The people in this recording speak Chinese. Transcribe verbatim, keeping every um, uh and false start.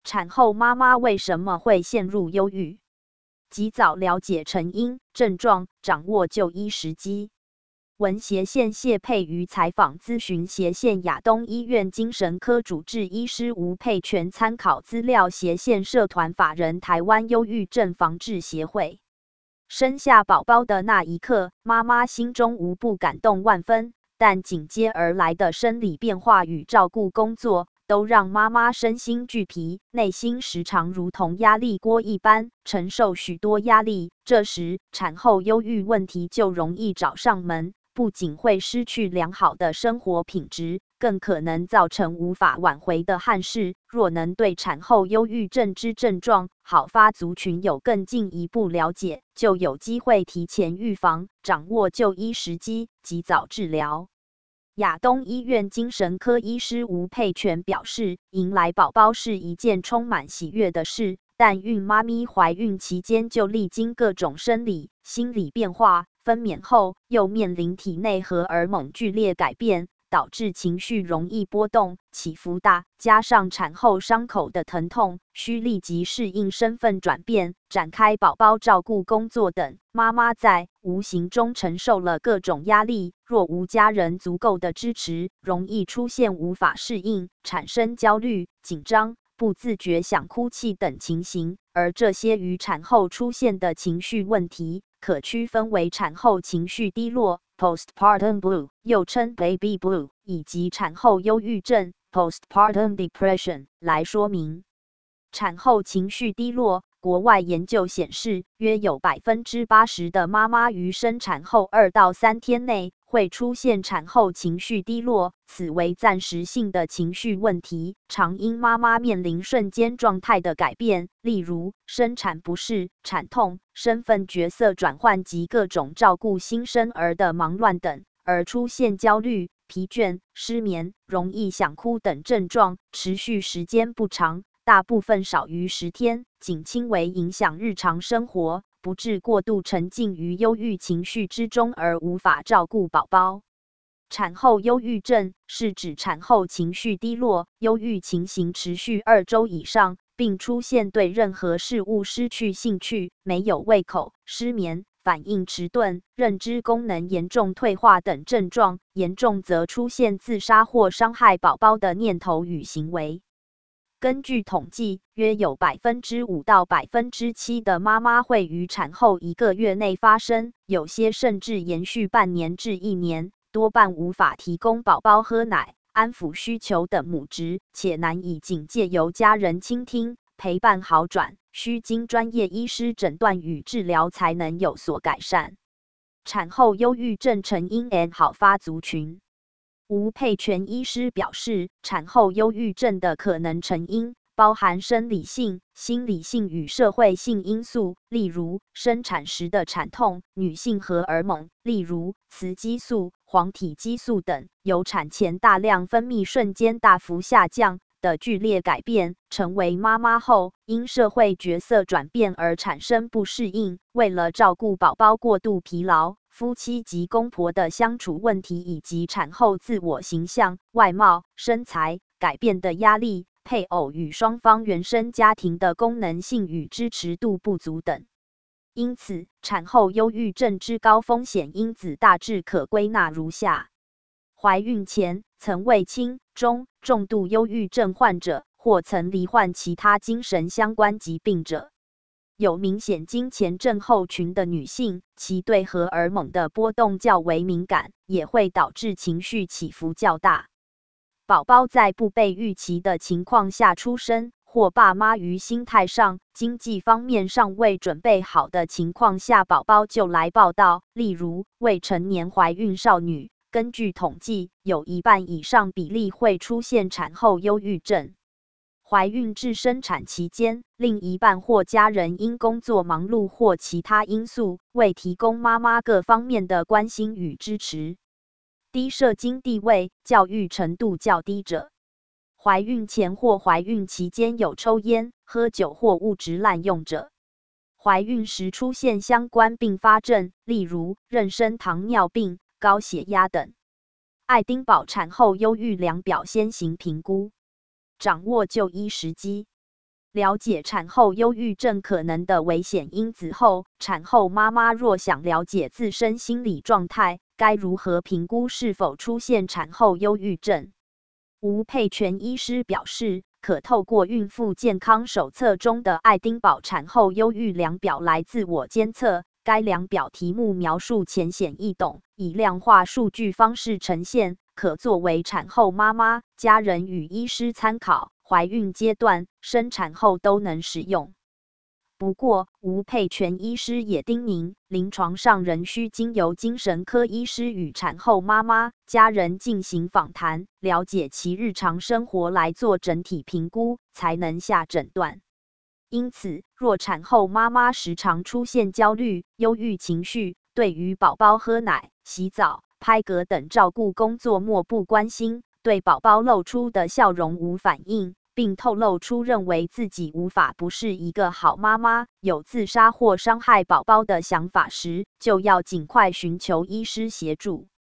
产后妈妈为什么会陷入忧郁？及早了解成因、症状，掌握就医时机。文协线谢佩瑜采访咨询协线亚东医院精神科主治医师吴佩全参考资料协线社团法人台湾忧郁症防治协会。生下宝宝的那一刻，妈妈心中无不感动万分，但紧接而来的生理变化与照顾工作都让妈妈身心俱疲，内心时常如同压力锅一般，承受许多压力。这时，产后忧郁问题就容易找上门，不仅会失去良好的生活品质，更可能造成无法挽回的憾事。若能对产后忧郁症之症状、好发族群有更进一步了解，就有机会提前预防，掌握就医时机，及早治疗。亚东医院精神科医师吴佩全表示，迎来宝宝是一件充满喜悦的事，但孕妈咪怀孕期间就历经各种生理、心理变化，分娩后又面临体内荷尔蒙剧烈改变，导致情绪容易波动、起伏大，加上产后伤口的疼痛，需立即适应身份转变，展开宝宝照顾工作等，妈妈在无形中承受了各种压力。若无家人足够的支持，容易出现无法适应、产生焦虑、紧张、不自觉想哭泣等情形。而这些与产后出现的情绪问题，可区分为产后情绪低落 （postpartum blue）， 又称 baby blue， 以及产后忧郁症 （postpartum depression） 来说明。产后情绪低落，国外研究显示，约有 百分之八十 的妈妈于生产后二到三天内会出现产后情绪低落，此为暂时性的情绪问题，常因妈妈面临瞬间状态的改变，例如生产不适、产痛、身份角色转换及各种照顾新生儿的忙乱等，而出现焦虑、疲倦、失眠、容易想哭等症状，持续时间不长。大部分少于十天，仅轻微影响日常生活，不致过度沉浸于忧郁情绪之中而无法照顾宝宝。产后忧郁症是指产后情绪低落、忧郁情形持续二周以上，并出现对任何事物失去兴趣、没有胃口、失眠、反应迟钝、认知功能严重退化等症状，严重则出现自杀或伤害宝宝的念头与行为。根据统计，约有 百分之五 到 百分之七 的妈妈会于产后一个月内发生，有些甚至延续半年至一年，多半无法提供宝宝喝奶、安抚需求等母职，且难以仅借由家人倾听、陪伴好转，需经专业医师诊断与治疗才能有所改善。产后忧郁症成因 and 好发族群。吴佩全医师表示，产后忧郁症的可能成因包含生理性、心理性与社会性因素，例如生产时的产痛、女性荷尔蒙，例如雌激素、黄体激素等，由产前大量分泌瞬间大幅下降的剧烈改变，成为妈妈后因社会角色转变而产生不适应，为了照顾宝宝过度疲劳。夫妻及公婆的相处问题，以及产后自我形象、外貌、身材改变的压力，配偶与双方原生家庭的功能性与支持度不足等。因此，产后忧郁症之高风险因子大致可归纳如下：怀孕前曾为轻、中、重度忧郁症患者，或曾罹患其他精神相关疾病者。有明显经前症候群的女性，其对荷尔蒙的波动较为敏感，也会导致情绪起伏较大。宝宝在不被预期的情况下出生，或爸妈于心态上、经济方面尚未准备好的情况下，宝宝就来报到。例如，未成年怀孕少女，根据统计，有一半以上比例会出现产后忧郁症。怀孕至生产期间，另一半或家人因工作忙碌或其他因素，未提供妈妈各方面的关心与支持。低社经地位、教育程度较低者，怀孕前或怀孕期间有抽烟、喝酒或物质滥用者，怀孕时出现相关并发症，例如妊娠糖尿病、高血压等。爱丁堡产后忧郁量表先行评估。掌握就医时机。 了解产后忧郁症可能的危险因子后，产后妈妈若想了解自身心理状态，该如何评估是否出现产后忧郁症？吴佩全医师表示，可透过孕妇健康手册中的爱丁堡产后忧郁量表来自我监测。该量表题目描述浅显易懂，以量化数据方式呈现，可作为产后妈妈、家人与医师参考，怀孕阶段、生产后都能使用。不过，吴佩全医师也叮咛，临床上仍需经由精神科医师与产后妈妈、家人进行访谈，了解其日常生活来做整体评估，才能下诊断。因此，若产后妈妈时常出现焦虑、忧郁情绪，对于宝宝喝奶、洗澡、拍嗝等照顾工作漠不关心，对宝宝露出的笑容无反应，并透露出认为自己无法不是一个好妈妈，有自杀或伤害宝宝的想法时，就要尽快寻求医师协助。